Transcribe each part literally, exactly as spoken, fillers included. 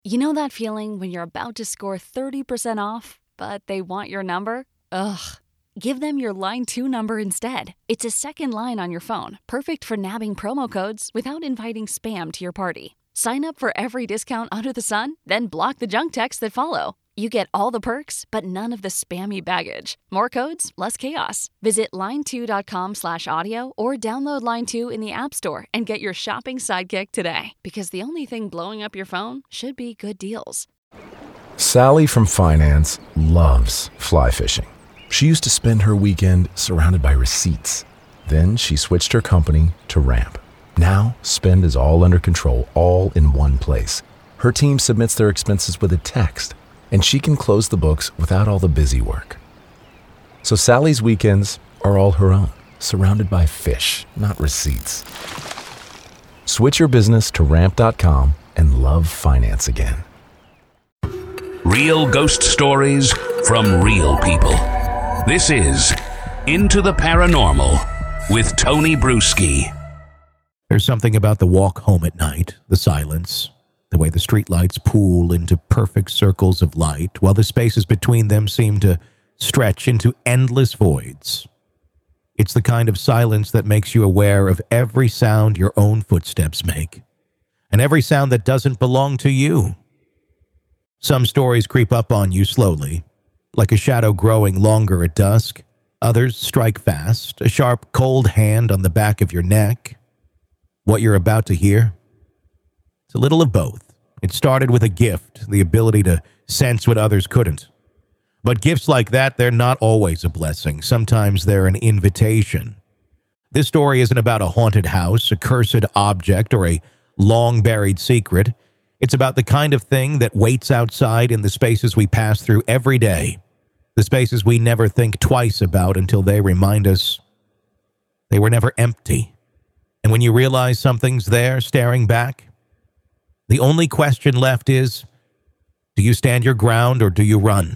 You know that feeling when you're about to score thirty percent off, but they want your number? Ugh. Give them your Line two number instead. It's a second line on your phone, perfect for nabbing promo codes without inviting spam to your party. Sign up for every discount under the sun, then block the junk texts that follow. You get all the perks, but none of the spammy baggage. More codes, less chaos. Visit line two dot com slash audio or download Line two in the App Store and get your shopping sidekick today. Because the only thing blowing up your phone should be good deals. Sally from finance loves fly fishing. She used to spend her weekend surrounded by receipts. Then she switched her company to Ramp. Now, spend is all under control, all in one place. Her team submits their expenses with a text, and she can close the books without all the busy work. So Sally's weekends are all her own, surrounded by fish, not receipts. Switch your business to ramp dot com and love finance again. Real ghost stories from real people. This is Into the Paranormal with Tony Bruschi. There's something about the walk home at night, the silence, the way the streetlights pool into perfect circles of light, while the spaces between them seem to stretch into endless voids. It's the kind of silence that makes you aware of every sound your own footsteps make, and every sound that doesn't belong to you. Some stories creep up on you slowly, like a shadow growing longer at dusk. Others strike fast, a sharp, cold hand on the back of your neck. What you're about to hear? It's a little of both. It started with a gift, the ability to sense what others couldn't. But gifts like that, they're not always a blessing. Sometimes they're an invitation. This story isn't about a haunted house, a cursed object, or a long-buried secret. It's about the kind of thing that waits outside in the spaces we pass through every day, the spaces we never think twice about until they remind us they were never empty. And when you realize something's there staring back, the only question left is, do you stand your ground or do you run?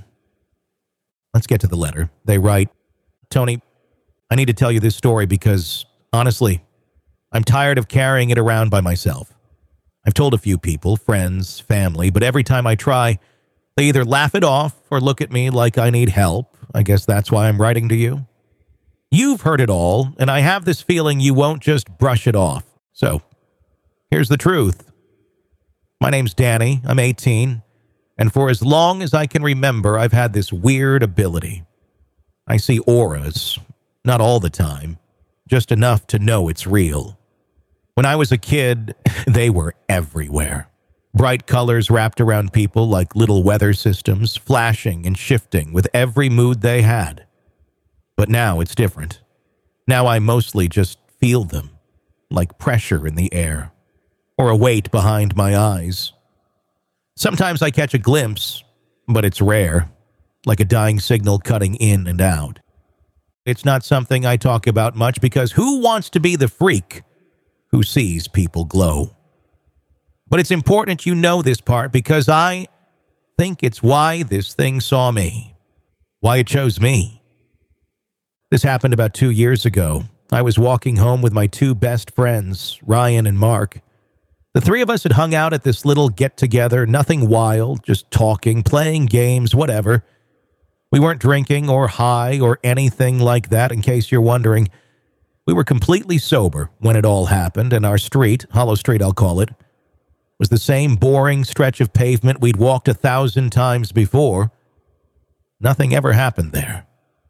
Let's get to the letter. They write, Tony, I need to tell you this story because, honestly, I'm tired of carrying it around by myself. I've told a few people, friends, family, but every time I try, they either laugh it off or look at me like I need help. I guess that's why I'm writing to you. You've heard it all, and I have this feeling you won't just brush it off. So, here's the truth. My name's Danny. I'm eighteen, and for as long as I can remember, I've had this weird ability. I see auras, not all the time, just enough to know it's real. When I was a kid, they were everywhere. Bright colors wrapped around people like little weather systems, flashing and shifting with every mood they had. But now it's different. Now I mostly just feel them, like pressure in the air, or a weight behind my eyes. Sometimes I catch a glimpse, but it's rare, like a dying signal cutting in and out. It's not something I talk about much because who wants to be the freak who sees people glow? But it's important you know this part because I think it's why this thing saw me, why it chose me. This happened about two years ago. I was walking home with my two best friends, Ryan and Mark. The three of us had hung out at this little get-together, nothing wild, just talking, playing games, whatever. We weren't drinking or high or anything like that, in case you're wondering. We were completely sober when it all happened, and our street, Hollow Street I'll call it, was the same boring stretch of pavement we'd walked a thousand times before. Nothing ever happened there.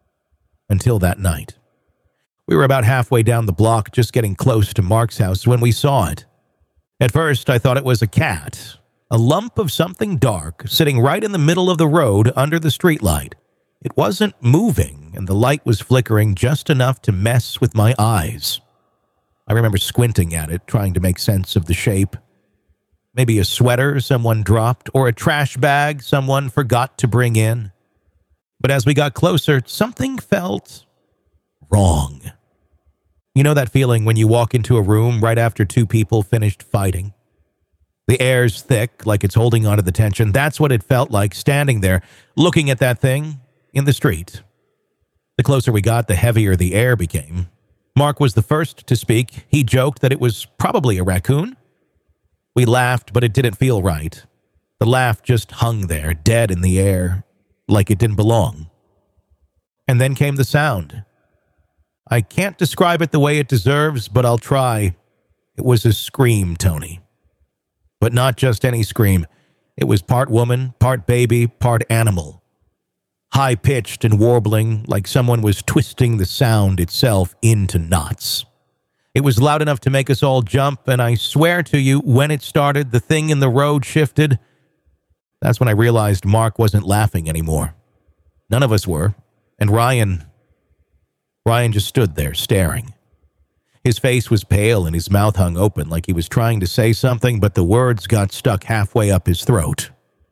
Until that night. We were about halfway down the block, just getting close to Mark's house, when we saw it. At first, I thought it was a cat, a lump of something dark, sitting right in the middle of the road under the streetlight. It wasn't moving, and the light was flickering just enough to mess with my eyes. I remember squinting at it, trying to make sense of the shape. Maybe a sweater someone dropped, or a trash bag someone forgot to bring in. But as we got closer, something felt wrong. You know that feeling when you walk into a room right after two people finished fighting? The air's thick, like it's holding onto the tension. That's what it felt like, standing there, looking at that thing in the street. The closer we got, the heavier the air became. Mark was the first to speak. He joked that it was probably a raccoon. We laughed, but it didn't feel right. The laugh just hung there, dead in the air, like it didn't belong. And then came the sound. I can't describe it the way it deserves, but I'll try. It was a scream, Tony. But not just any scream. It was part woman, part baby, part animal. High-pitched and warbling, like someone was twisting the sound itself into knots. It was loud enough to make us all jump, and I swear to you, when it started, the thing in the road shifted. That's when I realized Mark wasn't laughing anymore. None of us were. And Ryan... Ryan just stood there, staring. His face was pale and his mouth hung open like he was trying to say something, but the words got stuck halfway up his throat.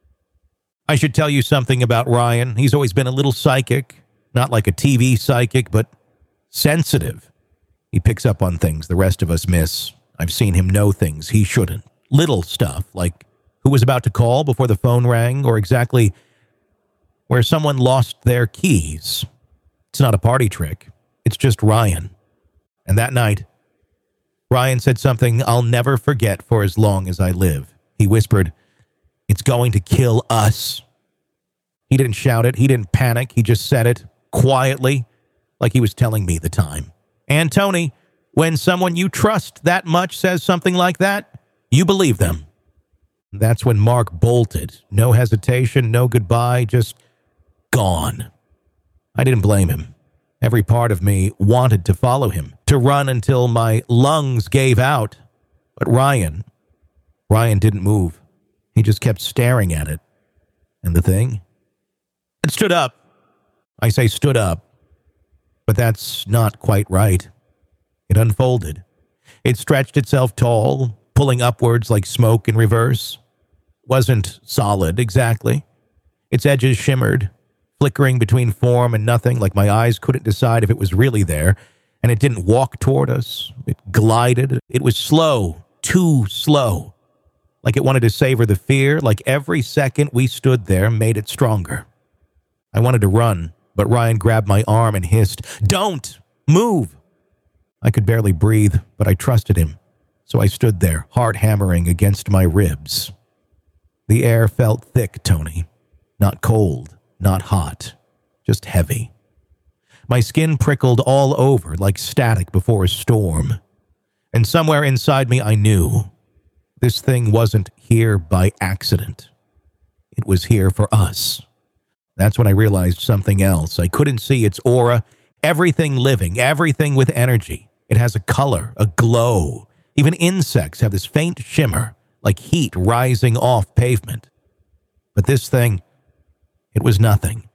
I should tell you something about Ryan. He's always been a little psychic. Not like a T V psychic, but sensitive. He picks up on things the rest of us miss. I've seen him know things he shouldn't. Little stuff, like who was about to call before the phone rang, or exactly where someone lost their keys. It's not a party trick. It's just Ryan. And that night, Ryan said something I'll never forget for as long as I live. He whispered, "It's going to kill us." He didn't shout it. He didn't panic. He just said it quietly, like he was telling me the time. And Tony, when someone you trust that much says something like that, you believe them. That's when Mark bolted. No hesitation, no goodbye, just gone. I didn't blame him. Every part of me wanted to follow him, to run until my lungs gave out. But Ryan, Ryan didn't move. He just kept staring at it. And the thing? It stood up. I say stood up. But that's not quite right. It unfolded. It stretched itself tall, pulling upwards like smoke in reverse. Wasn't solid, exactly. Its edges shimmered, flickering between form and nothing, like my eyes couldn't decide if it was really there, and it didn't walk toward us. It glided. It was slow, too slow, like it wanted to savor the fear, like every second we stood there made it stronger. I wanted to run, but Ryan grabbed my arm and hissed, "Don't move!" I could barely breathe, but I trusted him, so I stood there, heart hammering against my ribs. The air felt thick, Tony, not cold. Not hot, just heavy. My skin prickled all over like static before a storm. And somewhere inside me I knew this thing wasn't here by accident. It was here for us. That's when I realized something else. I couldn't see its aura. Everything living, everything with energy. It has a color, a glow. Even insects have this faint shimmer, like heat rising off pavement. But this thing... it was nothing.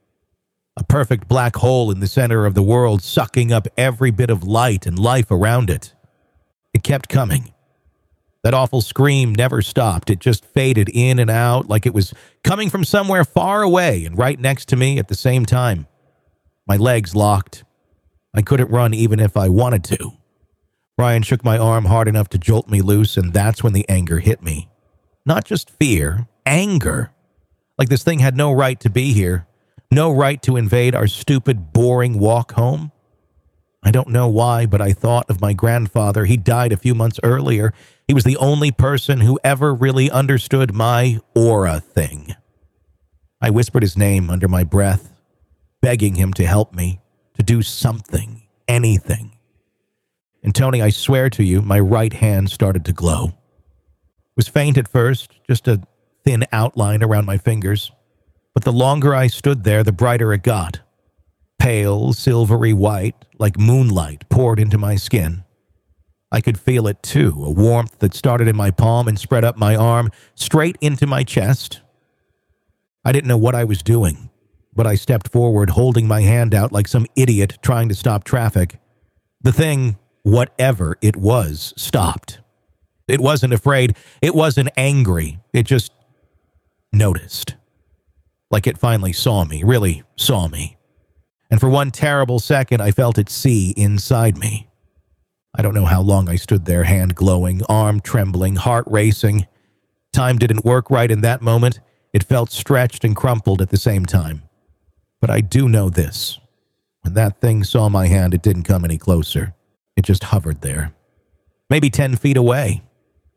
A perfect black hole in the center of the world, sucking up every bit of light and life around it. It kept coming. That awful scream never stopped. It just faded in and out like it was coming from somewhere far away and right next to me at the same time. My legs locked. I couldn't run even if I wanted to. Ryan shook my arm hard enough to jolt me loose, and that's when the anger hit me. Not just fear, anger. Like this thing had no right to be here. No right to invade our stupid, boring walk home. I don't know why, but I thought of my grandfather. He died a few months earlier. He was the only person who ever really understood my aura thing. I whispered his name under my breath, begging him to help me, to do something, anything. And Tony, I swear to you, my right hand started to glow. It was faint at first, just a thin outline around my fingers, but the longer I stood there, the brighter it got. Pale, silvery white, like moonlight poured into my skin. I could feel it too, a warmth that started in my palm and spread up my arm, straight into my chest. I didn't know what I was doing, but I stepped forward, holding my hand out like some idiot trying to stop traffic. The thing, whatever it was, stopped. It wasn't afraid. It wasn't angry. It just noticed. Like it finally saw me, really saw me. And for one terrible second, I felt it see inside me. I don't know how long I stood there, hand glowing, arm trembling, heart racing. Time didn't work right in that moment. It felt stretched and crumpled at the same time. But I do know this. When that thing saw my hand, it didn't come any closer. It just hovered there. Maybe ten feet away.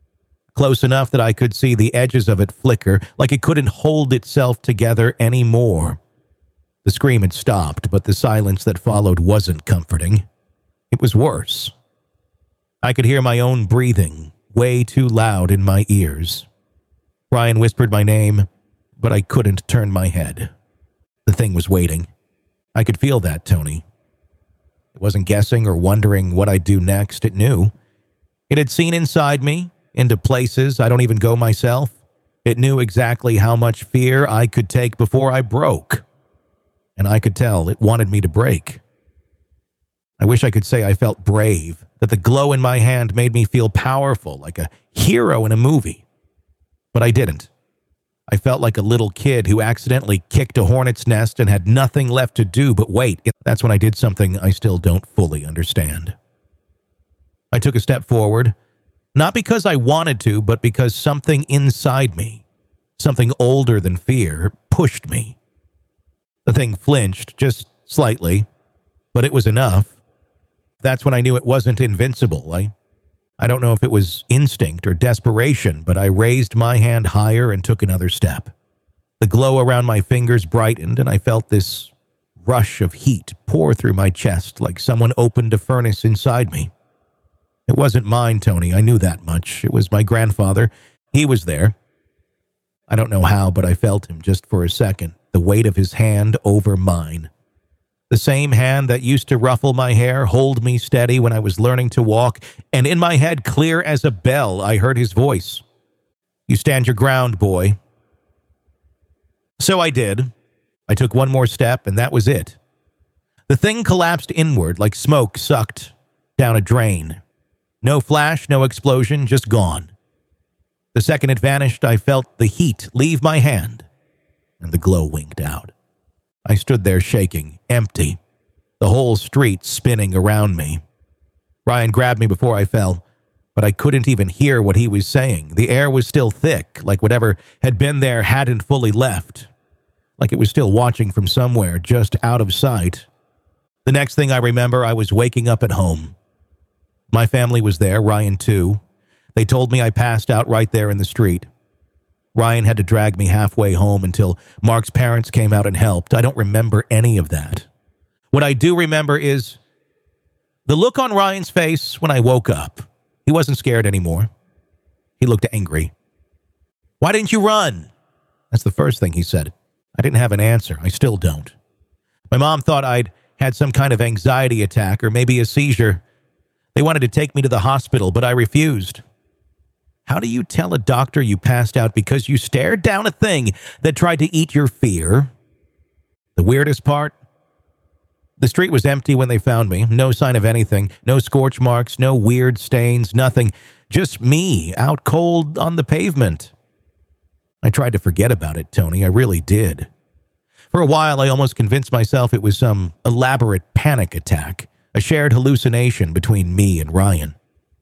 close enough that I could see the edges of it flicker, like it couldn't hold itself together anymore. The scream had stopped, but the silence that followed wasn't comforting. It was worse. I could hear my own breathing, way too loud in my ears. Ryan whispered my name, but I couldn't turn my head. The thing was waiting. I could feel that, Tony. It wasn't guessing or wondering what I'd do next. It knew. It had seen inside me, into places I don't even go myself. It knew exactly how much fear I could take before I broke. And I could tell it wanted me to break. I wish I could say I felt brave, that the glow in my hand made me feel powerful, like a hero in a movie. But I didn't. I felt like a little kid who accidentally kicked a hornet's nest and had nothing left to do but wait. That's when I did something I still don't fully understand. I took a step forward, not because I wanted to, but because something inside me, something older than fear, pushed me. The thing flinched, just slightly, but it was enough. That's when I knew it wasn't invincible. I, I don't know if it was instinct or desperation, but I raised my hand higher and took another step. The glow around my fingers brightened, and I felt this rush of heat pour through my chest like someone opened a furnace inside me. It wasn't mine, Tony. I knew that much. It was my grandfather. He was there. I don't know how, but I felt him just for a second, the weight of his hand over mine. The same hand that used to ruffle my hair, hold me steady when I was learning to walk, and in my head, clear as a bell, I heard his voice. "You stand your ground, boy." So I did. I took one more step, and that was it. The thing collapsed inward like smoke sucked down a drain. No flash, no explosion, just gone. The second it vanished, I felt the heat leave my hand, and the glow winked out. I stood there shaking, empty, the whole street spinning around me. Ryan grabbed me before I fell, but I couldn't even hear what he was saying. The air was still thick, like whatever had been there hadn't fully left, like it was still watching from somewhere just out of sight. The next thing I remember, I was waking up at home. My family was there, Ryan too. They told me I passed out right there in the street. Ryan had to drag me halfway home until Mark's parents came out and helped. I don't remember any of that. What I do remember is the look on Ryan's face when I woke up. He wasn't scared anymore. He looked angry. "Why didn't you run?" That's the first thing he said. I didn't have an answer. I still don't. My mom thought I'd had some kind of anxiety attack or maybe a seizure. They wanted to take me to the hospital, but I refused. How do you tell a doctor you passed out because you stared down a thing that tried to eat your fear? The weirdest part? The street was empty when they found me. No sign of anything. No scorch marks, no weird stains, nothing. Just me, out cold on the pavement. I tried to forget about it, Tony. I really did. For a while, I almost convinced myself it was some elaborate panic attack, a shared hallucination between me and Ryan.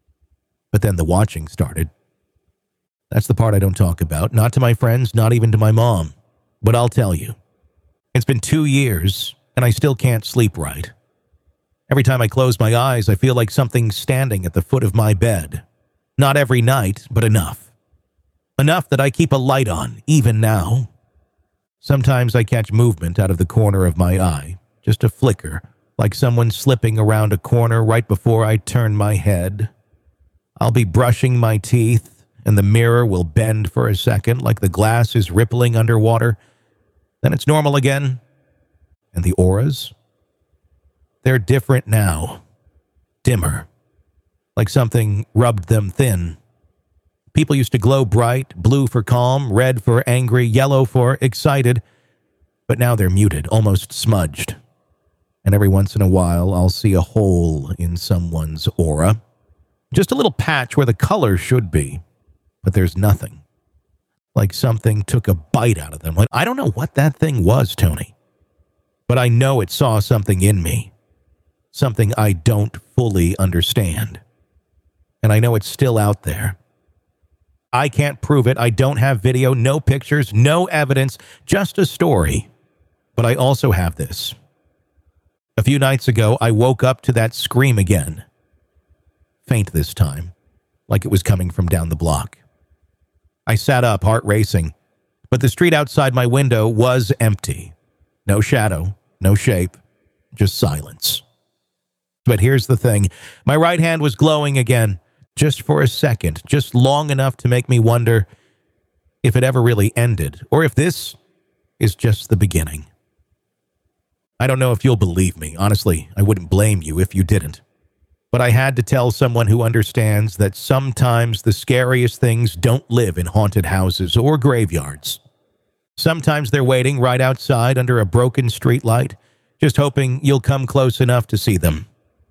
But then the watching started. That's the part I don't talk about, not to my friends, not even to my mom. But I'll tell you. It's been two years, and I still can't sleep right. Every time I close my eyes, I feel like something's standing at the foot of my bed. Not every night, but enough. Enough that I keep a light on, even now. Sometimes I catch movement out of the corner of my eye, just a flicker, like someone slipping around a corner right before I turn my head. I'll be brushing my teeth, and the mirror will bend for a second like the glass is rippling underwater. Then it's normal again. And the auras? They're different now. Dimmer. Like something rubbed them thin. People used to glow bright, blue for calm, red for angry, yellow for excited. But now they're muted, almost smudged. And every once in a while, I'll see a hole in someone's aura. Just a little patch where the color should be. But there's nothing. Like something took a bite out of them. Like, I don't know what that thing was, Tony. But I know it saw something in me. Something I don't fully understand. And I know it's still out there. I can't prove it. I don't have video, no pictures, no evidence, just a story. But I also have this. A few nights ago, I woke up to that scream again. Faint this time, like it was coming from down the block. I sat up, heart racing. But the street outside my window was empty. No shadow, no shape, just silence. But here's the thing. My right hand was glowing again, just for a second, just long enough to make me wonder if it ever really ended, or if this is just the beginning. I don't know if you'll believe me. Honestly, I wouldn't blame you if you didn't. But I had to tell someone who understands that sometimes the scariest things don't live in haunted houses or graveyards. Sometimes they're waiting right outside under a broken streetlight, just hoping you'll come close enough to see them.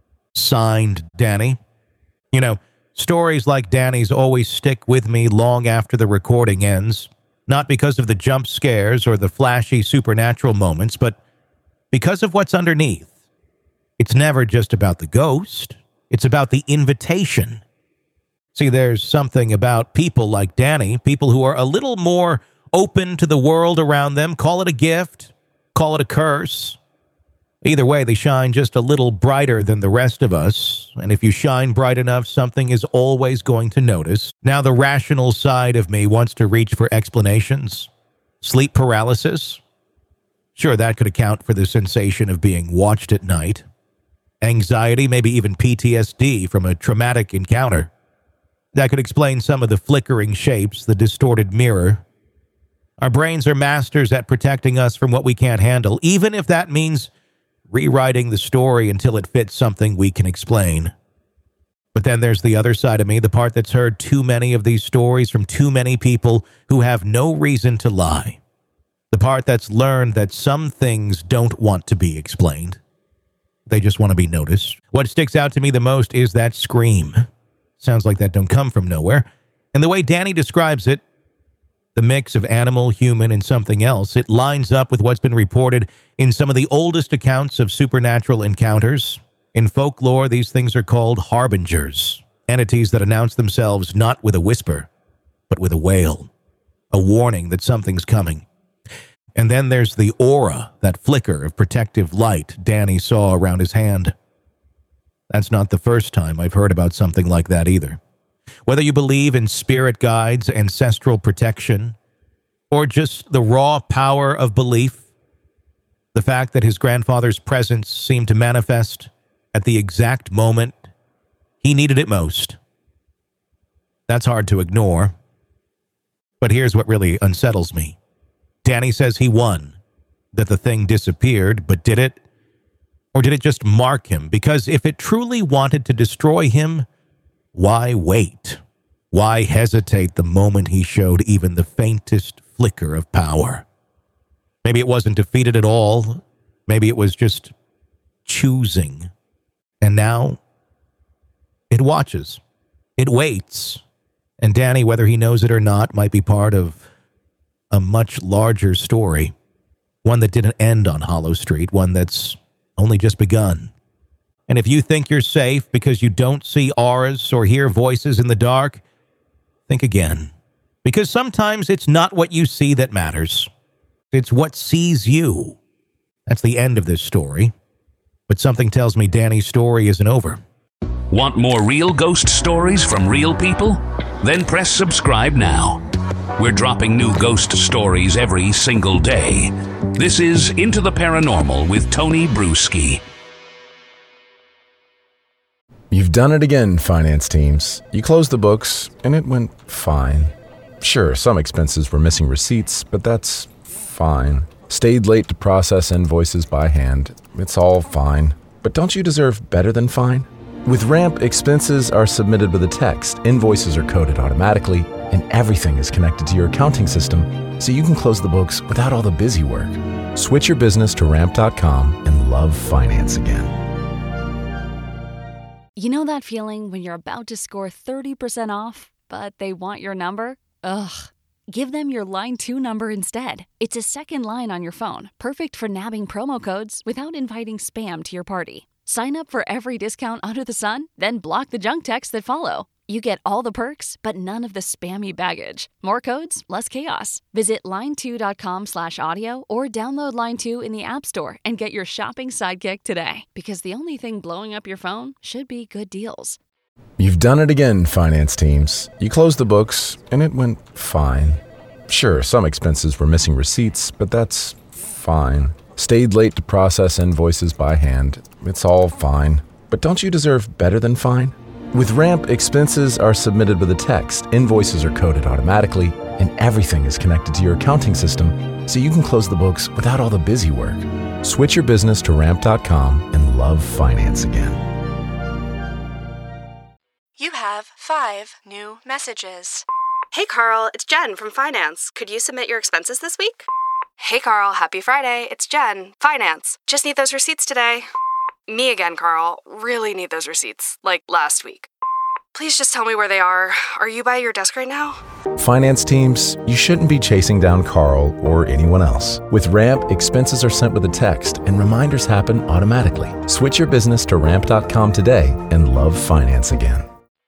Signed, Danny. You know, stories like Danny's always stick with me long after the recording ends, not because of the jump scares or the flashy supernatural moments, but because of what's underneath. It's never just about the ghost. It's about the invitation. See, there's something about people like Danny, people who are a little more open to the world around them. Call it a gift, call it a curse. Either way, they shine just a little brighter than the rest of us. And if you shine bright enough, something is always going to notice. Now, the rational side of me wants to reach for explanations. Sleep paralysis? Sure, that could account for the sensation of being watched at night. Anxiety, maybe even P T S D from a traumatic encounter. That could explain some of the flickering shapes, the distorted mirror. Our brains are masters at protecting us from what we can't handle, even if that means rewriting the story until it fits something we can explain. But then there's the other side of me, the part that's heard too many of these stories from too many people who have no reason to lie. The part that's learned that some things don't want to be explained. They just want to be noticed. What sticks out to me the most is that scream. Sounds like that don't come from nowhere. And the way Danny describes it, the mix of animal, human, and something else, it lines up with what's been reported in some of the oldest accounts of supernatural encounters. In folklore, these things are called harbingers, entities that announce themselves not with a whisper, but with a wail, a warning that something's coming. And then there's the aura, that flicker of protective light Danny saw around his hand. That's not the first time I've heard about something like that either. Whether you believe in spirit guides, ancestral protection, or just the raw power of belief, the fact that his grandfather's presence seemed to manifest at the exact moment he needed it most. That's hard to ignore. But here's what really unsettles me. Danny says he won, that the thing disappeared, but did it? Or did it just mark him? Because if it truly wanted to destroy him, why wait? Why hesitate the moment he showed even the faintest flicker of power? Maybe it wasn't defeated at all. Maybe it was just choosing. And now it watches. It waits. And Danny, whether he knows it or not, might be part of a much larger story. One that didn't end on Hollow Street. One that's only just begun. And if you think you're safe because you don't see auras or hear voices in the dark, think again. Because sometimes it's not what you see that matters. It's what sees you. That's the end of this story. But something tells me Danny's story isn't over. Want more real ghost stories from real people? Then press subscribe now. We're dropping new ghost stories every single day. This is Into the Paranormal with Tony Bruschi. You've done it again, finance teams. You closed the books, and it went fine. Sure, some expenses were missing receipts, but that's fine. Stayed late to process invoices by hand. It's all fine. But don't you deserve better than fine? With Ramp, expenses are submitted with a text, invoices are coded automatically, and everything is connected to your accounting system, so you can close the books without all the busy work. Switch your business to ramp dot com and love finance again. You know that feeling when you're about to score thirty percent off, but they want your number? Ugh. Give them your Line two number instead. It's a second line on your phone, perfect for nabbing promo codes without inviting spam to your party. Sign up for every discount under the sun, then block the junk texts that follow. You get all the perks, but none of the spammy baggage. More codes, less chaos. Visit line two dot com slash audio or download Line two in the App Store and get your shopping sidekick today. Because the only thing blowing up your phone should be good deals. You've done it again, finance teams. You closed the books, and it went fine. Sure, some expenses were missing receipts, but that's fine. Stayed late to process invoices by hand. It's all fine. But don't you deserve better than fine? With Ramp, expenses are submitted with a text, invoices are coded automatically, and everything is connected to your accounting system, so you can close the books without all the busy work. Switch your business to ramp dot com and love finance again. You have five new messages. Hey Carl, it's Jen from Finance. Could you submit your expenses this week? Hey Carl, happy Friday. It's Jen, Finance. Just need those receipts today. Me again, Carl. Really need those receipts, like last week. Please just tell me where they are. Are you by your desk right now? Finance teams, you shouldn't be chasing down Carl or anyone else. With Ramp, expenses are sent with a text and reminders happen automatically. Switch your business to ramp dot com today and love finance again.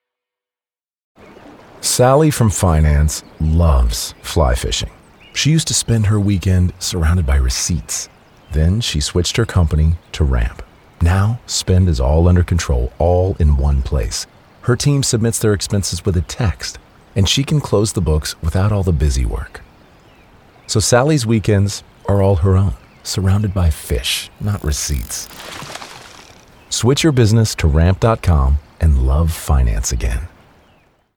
Sally from Finance loves fly fishing. She used to spend her weekend surrounded by receipts. Then she switched her company to Ramp. Now, spend is all under control, all in one place. Her team submits their expenses with a text, and she can close the books without all the busy work. So Sally's weekends are all her own, surrounded by fish, not receipts. Switch your business to ramp dot com and love finance again.